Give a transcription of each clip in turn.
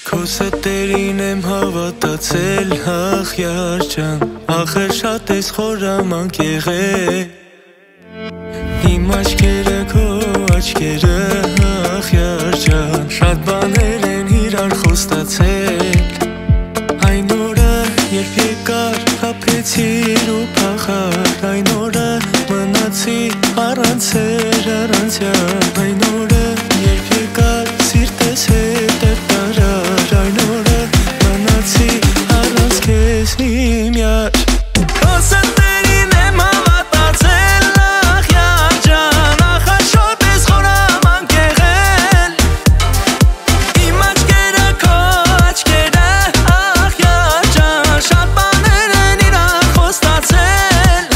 Քո ստերին եմ հավատացել ախյար ջան Ախր շատ ես խորամանկ եղել Իմ աչքերը քո աչքերը ախյար ջան Շատ բաներ են իրար խոստացել Այն օրը երբ եկար խաբեցիր ու փախար Այն օրը մնացի առանց էր առանցյալ Այն օրը երբ եկար սիրտես հետը տարար Այն օրը մնացի առանց քեզ հիմյար Քո սրտերին եմ հավատացել ախյար ջան Ախր շատ ես խորամանկ եղել Իմ աչքերը քո աչքերը ախյար ջան Շատ բաներ են իրար խոստացել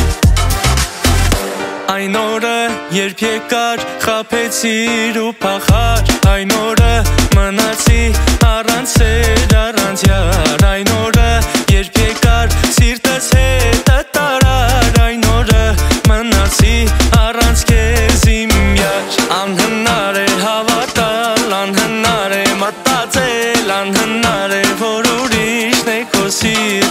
Այն օրը երբ եկար խաբեցիր ու փախար Այն օրը մնացի առանց էր առանցյալ Այն օրը երբ եկար սիրտս հետը տարար Այն օրը մնացի առանց քեզ հիմյար Անհնար է հավատալ, անհնար է մտածել Անհնար է որ ուրիշն է քո սիրտ